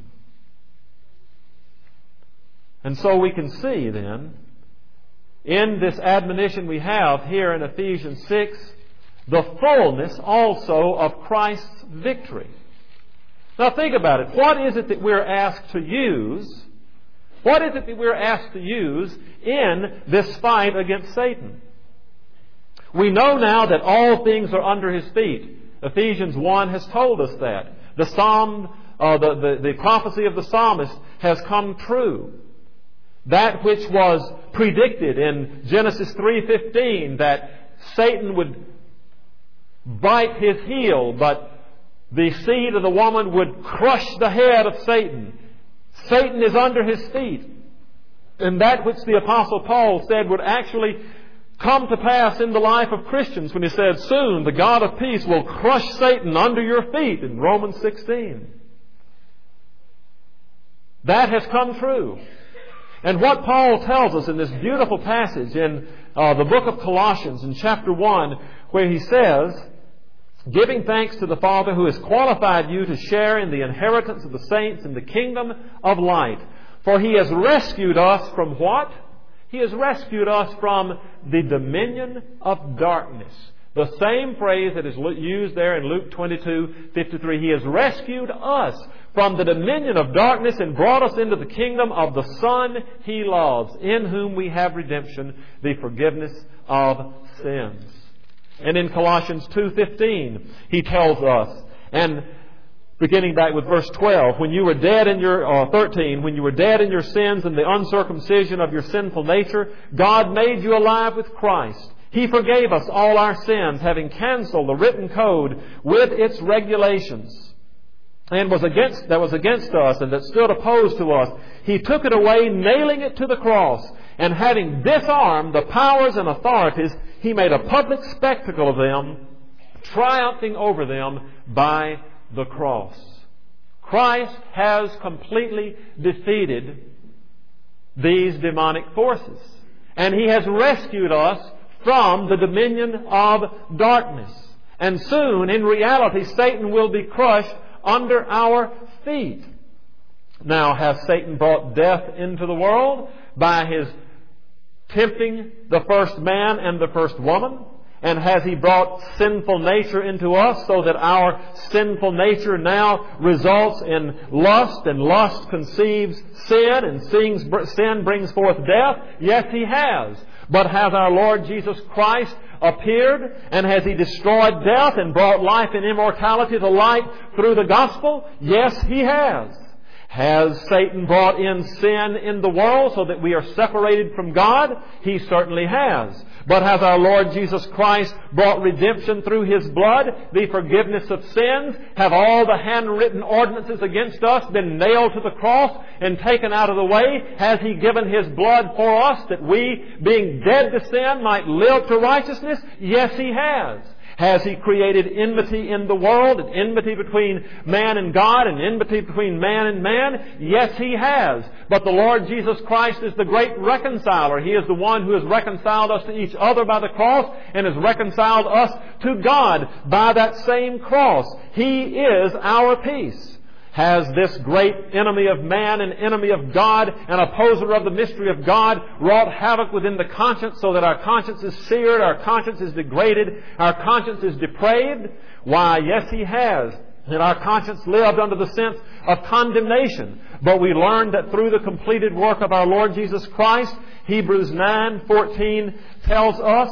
And so we can see then, in this admonition we have here in Ephesians six, the fullness also of Christ's victory. Now think about it. What is it that we're asked to use? What is it that we're asked to use in this fight against Satan? We know now that all things are under his feet. Ephesians one has told us that. The psalm, uh, the, the, the prophecy of the psalmist has come true. That which was predicted in Genesis three fifteen, that Satan would bite his heel, but the seed of the woman would crush the head of Satan. Satan is under his feet. And that which the Apostle Paul said would actually come to pass in the life of Christians when he said, soon the God of peace will crush Satan under your feet, in Romans sixteen. That has come true. And what Paul tells us in this beautiful passage in uh, the book of Colossians in chapter one, where he says, giving thanks to the Father who has qualified you to share in the inheritance of the saints in the kingdom of light. For he has rescued us from what? He has rescued us from the dominion of darkness. The same phrase that is used there in Luke twenty-two fifty-three. He has rescued us from the dominion of darkness and brought us into the kingdom of the Son he loves, in whom we have redemption, the forgiveness of sins. And in Colossians two fifteen, he tells us, and beginning back with verse twelve, when you were dead in your, or thirteen, when you were dead in your sins and the uncircumcision of your sinful nature, God made you alive with Christ. He forgave us all our sins, having canceled the written code with its regulations, and was against, that was against us and that stood opposed to us. He took it away, nailing it to the cross, and having disarmed the powers and authorities, He made a public spectacle of them, triumphing over them by the cross. Christ has completely defeated these demonic forces, and He has rescued us from the dominion of darkness. And soon, in reality, Satan will be crushed under our feet. Now, has Satan brought death into the world by his tempting the first man and the first woman? And has he brought sinful nature into us so that our sinful nature now results in lust, and lust conceives sin, and sin brings forth death? Yes, he has. But has our Lord Jesus Christ appeared, and has He destroyed death and brought life and immortality to light through the gospel? Yes, He has. Has Satan brought in sin in the world so that we are separated from God? He certainly has. But has our Lord Jesus Christ brought redemption through His blood, the forgiveness of sins? Have all the handwritten ordinances against us been nailed to the cross and taken out of the way? Has He given His blood for us that we, being dead to sin, might live to righteousness? Yes, He has. Has He created enmity in the world, and enmity between man and God, and enmity between man and man? Yes, He has. But the Lord Jesus Christ is the great reconciler. He is the one who has reconciled us to each other by the cross, and has reconciled us to God by that same cross. He is our peace. Has this great enemy of man and enemy of God, an opposer of the mystery of God, wrought havoc within the conscience so that our conscience is seared, our conscience is degraded, our conscience is depraved? Why, yes, he has. And our conscience lived under the sense of condemnation. But we learned that through the completed work of our Lord Jesus Christ, Hebrews nine fourteen tells us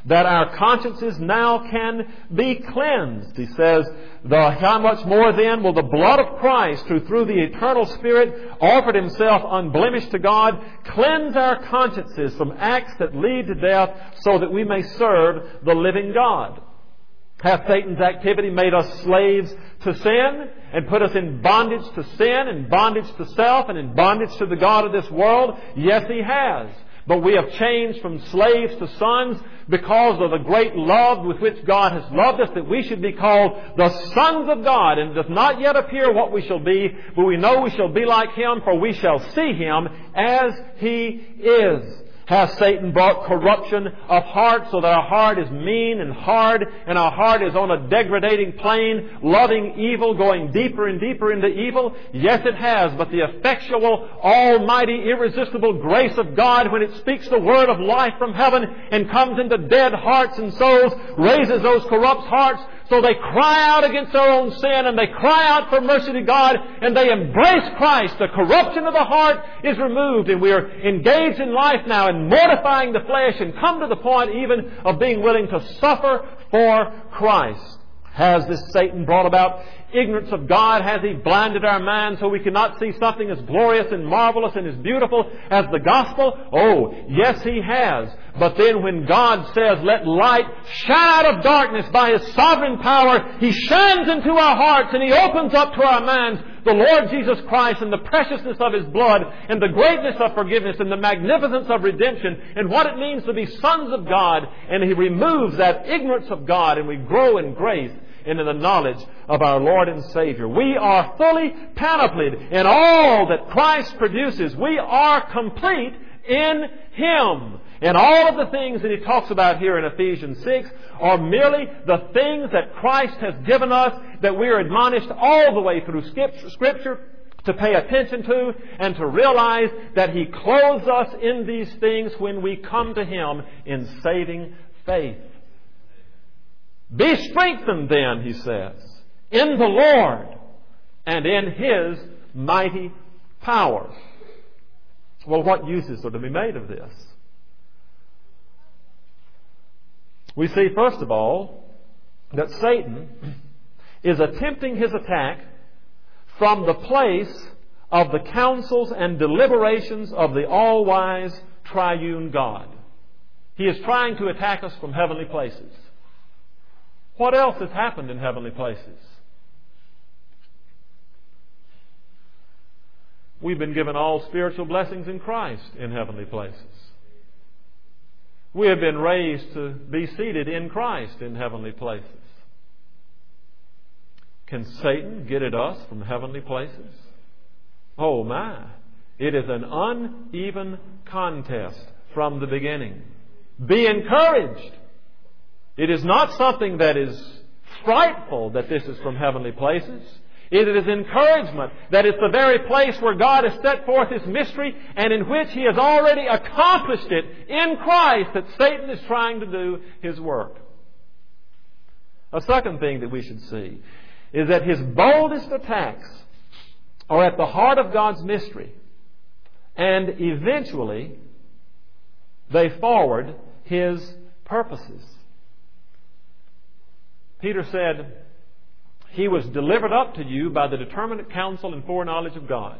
that our consciences now can be cleansed. He says, the, how much more then will the blood of Christ, who through the eternal Spirit offered Himself unblemished to God, cleanse our consciences from acts that lead to death, so that we may serve the living God. Hath Satan's activity made us slaves to sin and put us in bondage to sin, in bondage to self, and in bondage to the God of this world? Yes, He has. But we have changed from slaves to sons because of the great love with which God has loved us, that we should be called the sons of God. And it does not yet appear what we shall be, but we know we shall be like Him, for we shall see Him as He is. Has Satan brought corruption of heart so that our heart is mean and hard, and our heart is on a degrading plane, loving evil, going deeper and deeper into evil? Yes, it has. But the effectual, almighty, irresistible grace of God, when it speaks the word of life from heaven and comes into dead hearts and souls, raises those corrupt hearts, so they cry out against their own sin, and they cry out for mercy to God, and they embrace Christ. The corruption of the heart is removed, and we are engaged in life now in mortifying the flesh, and come to the point even of being willing to suffer for Christ. Has this Satan brought about ignorance of God? Has he blinded our minds so we cannot see something as glorious and marvelous and as beautiful as the gospel? Oh, yes, he has. But then when God says, let light shine out of darkness by His sovereign power, He shines into our hearts and He opens up to our minds the Lord Jesus Christ and the preciousness of His blood and the greatness of forgiveness and the magnificence of redemption and what it means to be sons of God. And He removes that ignorance of God, and we grow in grace and in the knowledge of our Lord and Savior. We are fully panoplied in all that Christ produces. We are complete in Him. And all of the things that he talks about here in Ephesians six are merely the things that Christ has given us, that we are admonished all the way through Scripture to pay attention to and to realize that He clothes us in these things when we come to Him in saving faith. Be strengthened then, he says, in the Lord and in His mighty power. Well, what uses are to be made of this? We see, first of all, that Satan is attempting his attack from the place of the counsels and deliberations of the all-wise triune God. He is trying to attack us from heavenly places. What else has happened in heavenly places? We've been given all spiritual blessings in Christ in heavenly places. We have been raised to be seated in Christ in heavenly places. Can Satan get at us from heavenly places? Oh my! It is an uneven contest from the beginning. Be encouraged. It is not something that is frightful that this is from heavenly places. It is encouragement that it's the very place where God has set forth His mystery and in which He has already accomplished it in Christ that Satan is trying to do his work. A second thing that we should see is that his boldest attacks are at the heart of God's mystery, and eventually they forward His purposes. Peter said, He was delivered up to you by the determinate counsel and foreknowledge of God.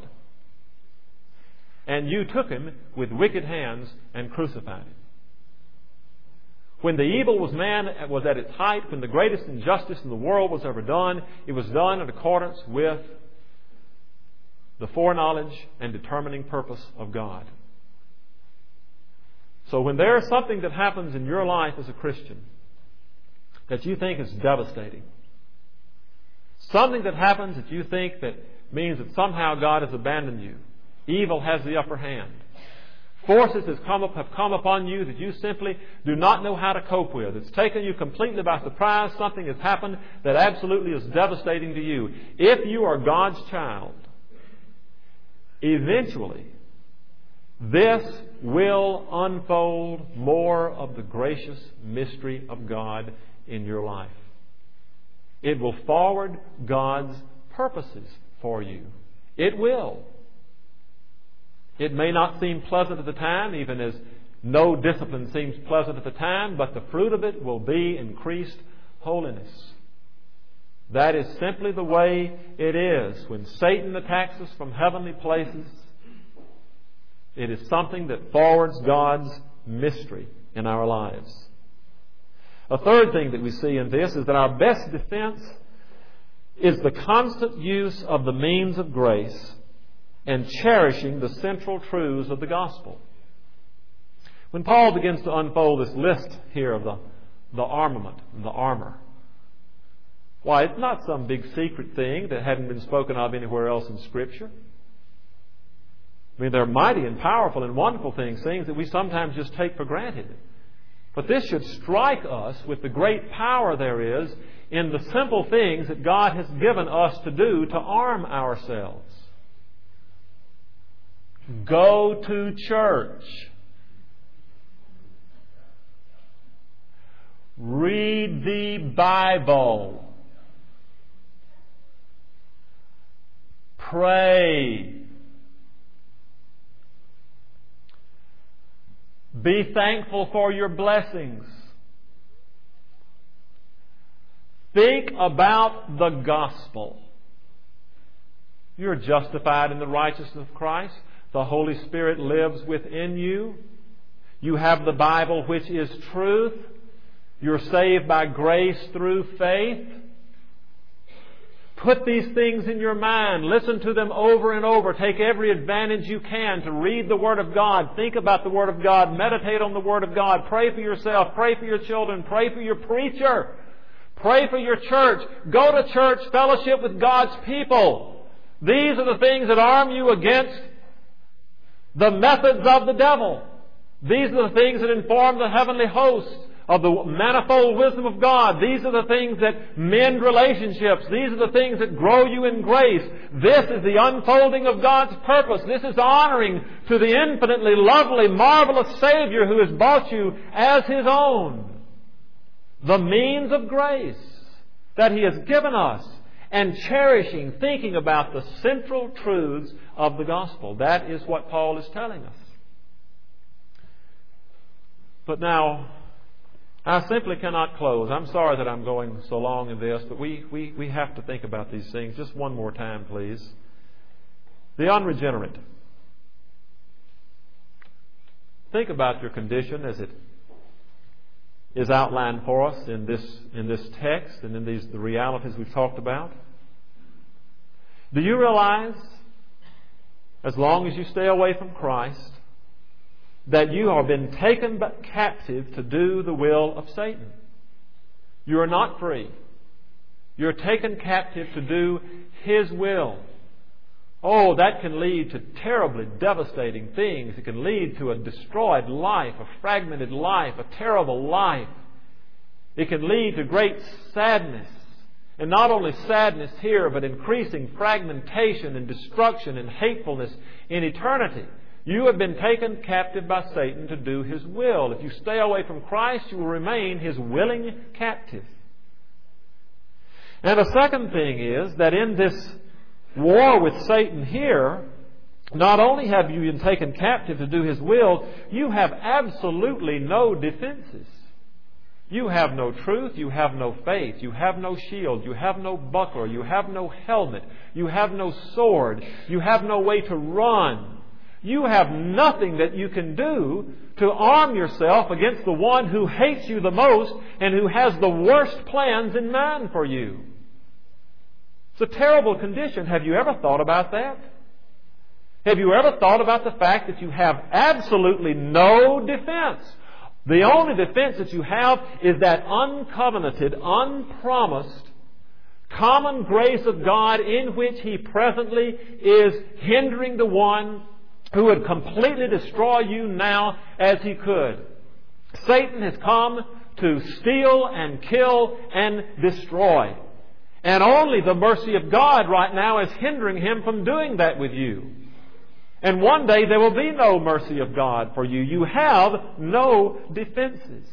And you took Him with wicked hands and crucified Him. When the evil was man was at its height, when the greatest injustice in the world was ever done, it was done in accordance with the foreknowledge and determining purpose of God. So when there is something that happens in your life as a Christian that you think is devastating, something that happens that you think that means that somehow God has abandoned you, evil has the upper hand, forces has come up, have come upon you that you simply do not know how to cope with, it's taken you completely by surprise, something has happened that absolutely is devastating to you. If you are God's child, eventually this will unfold more of the gracious mystery of God in your life. It will forward God's purposes for you. It will. It may not seem pleasant at the time, even as No discipline seems pleasant at the time, but the fruit of it will be increased holiness. That is simply the way it is. When Satan attacks us from heavenly places, it is something that forwards God's mystery in our lives. A third thing that we see in this is that our best defense is the constant use of the means of grace and cherishing the central truths of the gospel. When Paul begins to unfold this list here of the, the armament and the armor, why, it's not some big secret thing that hadn't been spoken of anywhere else in Scripture. I mean, they're mighty and powerful and wonderful things, things that we sometimes just take for granted. But this should strike us with the great power there is in the simple things that God has given us to do to arm ourselves. Go to church. Read the Bible. Pray. Be thankful for your blessings. Think about the gospel. You're justified in the righteousness of Christ. The Holy Spirit lives within you. You have the Bible, which is truth. You're saved by grace through faith. Put these things in your mind. Listen to them over and over. Take every advantage you can to read the Word of God. Think about the Word of God. Meditate on the Word of God. Pray for yourself. Pray for your children. Pray for your preacher. Pray for your church. Go to church. Fellowship with God's people. These are the things that arm you against the methods of the devil. These are the things that inform the heavenly hosts of the manifold wisdom of God. These are the things that mend relationships. These are the things that grow you in grace. This is the unfolding of God's purpose. This is honoring to the infinitely lovely, marvelous Savior who has bought you as His own. The means of grace that He has given us, and cherishing, thinking about the central truths of the gospel. That is what Paul is telling us. But now, I simply cannot close. I'm sorry that I'm going so long in this, but we, we, we have to think about these things just one more time, please. The unregenerate. Think about your condition as it is outlined for us in this, in this text and in these the realities we've talked about. Do you realize, as long as you stay away from Christ, that you have been taken captive to do the will of Satan? You are not free. You're taken captive to do his will. Oh, that can lead to terribly devastating things. It can lead to a destroyed life, a fragmented life, a terrible life. It can lead to great sadness. And not only sadness here, but increasing fragmentation and destruction and hatefulness in eternity. You have been taken captive by Satan to do his will. If you stay away from Christ, you will remain his willing captive. And the second thing is that in this war with Satan here, not only have you been taken captive to do his will, you have absolutely no defenses. You have no truth, you have no faith, you have no shield, you have no buckler, you have no helmet, you have no sword, you have no way to run. You have nothing that you can do to arm yourself against the one who hates you the most and who has the worst plans in mind for you. It's a terrible condition. Have you ever thought about that? Have you ever thought about the fact that you have absolutely no defense? The only defense that you have is that uncovenanted, unpromised, common grace of God in which He presently is hindering the one who would completely destroy you now as he could. Satan has come to steal and kill and destroy. And only the mercy of God right now is hindering him from doing that with you. And one day there will be no mercy of God for you. You have no defenses.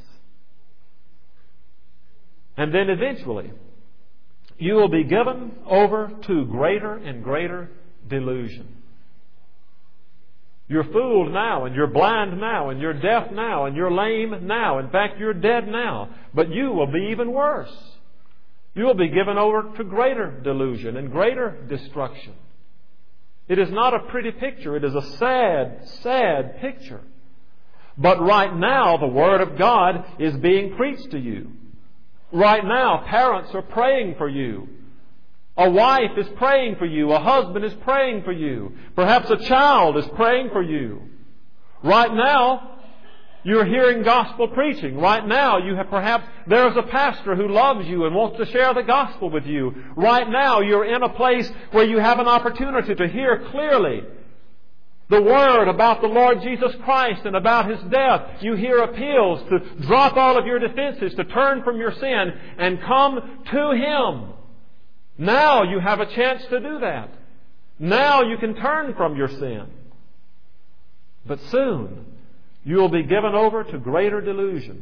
And then eventually, you will be given over to greater and greater delusion. You're fooled now, and you're blind now, and you're deaf now, and you're lame now. In fact, you're dead now. But you will be even worse. You will be given over to greater delusion and greater destruction. It is not a pretty picture. It is a sad, sad picture. But right now, the Word of God is being preached to you. Right now, parents are praying for you. A wife is praying for you. A husband is praying for you. Perhaps a child is praying for you. Right now, you're hearing gospel preaching. Right now, you have perhaps there's a pastor who loves you and wants to share the gospel with you. Right now, you're in a place where you have an opportunity to hear clearly the Word about the Lord Jesus Christ and about His death. You hear appeals to drop all of your defenses, to turn from your sin and come to Him. Now you have a chance to do that. Now you can turn from your sin. But soon you will be given over to greater delusion.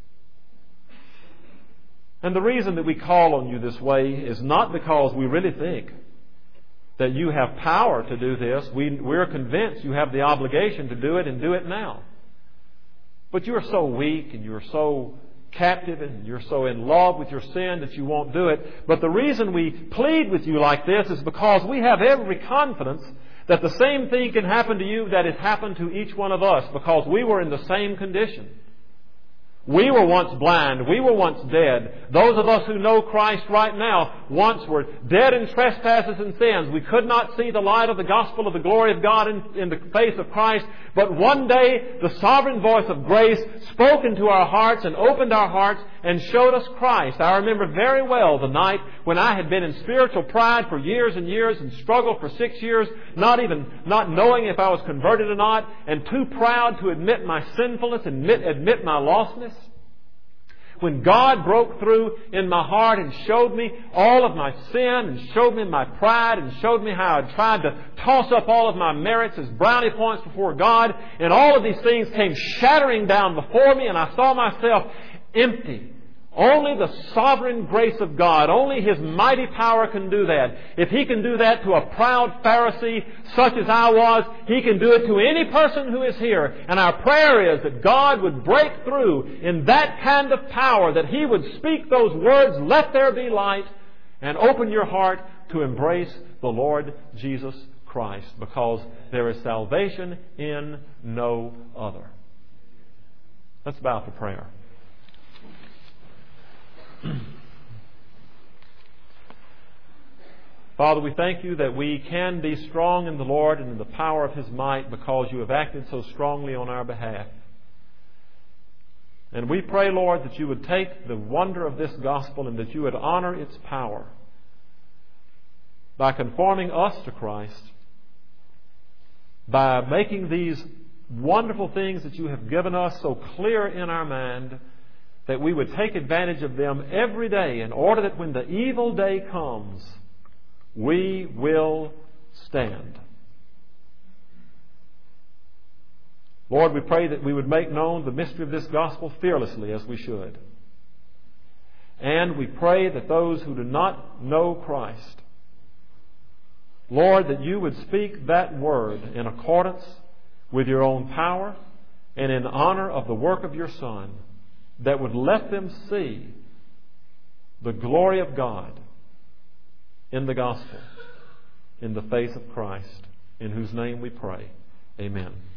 And the reason that we call on you this way is not because we really think that you have power to do this. We, we're convinced you have the obligation to do it and do it now. But you are so weak and you are so captive and you're so in love with your sin that you won't do it. But the reason we plead with you like this is because we have every confidence that the same thing can happen to you that has happened to each one of us, because we were in the same condition. We were once blind. We were once dead. Those of us who know Christ right now once were dead in trespasses and sins. We could not see the light of the gospel of the glory of God in, in the face of Christ. But one day the sovereign voice of grace spoke into our hearts and opened our hearts and showed us Christ. I remember very well the night when I had been in spiritual pride for years and years and struggled for six years, not even not knowing if I was converted or not, and too proud to admit my sinfulness and admit, admit my lostness. When God broke through in my heart and showed me all of my sin and showed me my pride and showed me how I tried to toss up all of my merits as brownie points before God, and all of these things came shattering down before me, and I saw myself empty. Only the sovereign grace of God, only His mighty power can do that. If He can do that to a proud Pharisee such as I was, He can do it to any person who is here. And our prayer is that God would break through in that kind of power, that He would speak those words, "Let there be light," and open your heart to embrace the Lord Jesus Christ, because there is salvation in no other. Let's bow for prayer. Father, we thank You that we can be strong in the Lord and in the power of His might, because You have acted so strongly on our behalf. And we pray, Lord, that You would take the wonder of this gospel and that You would honor its power by conforming us to Christ, by making these wonderful things that You have given us so clear in our mind, that we would take advantage of them every day, in order that when the evil day comes, we will stand. Lord, we pray that we would make known the mystery of this gospel fearlessly, as we should. And we pray that those who do not know Christ, Lord, that You would speak that word in accordance with Your own power and in honor of the work of Your Son, that would let them see the glory of God in the gospel, in the face of Christ, in whose name we pray. Amen.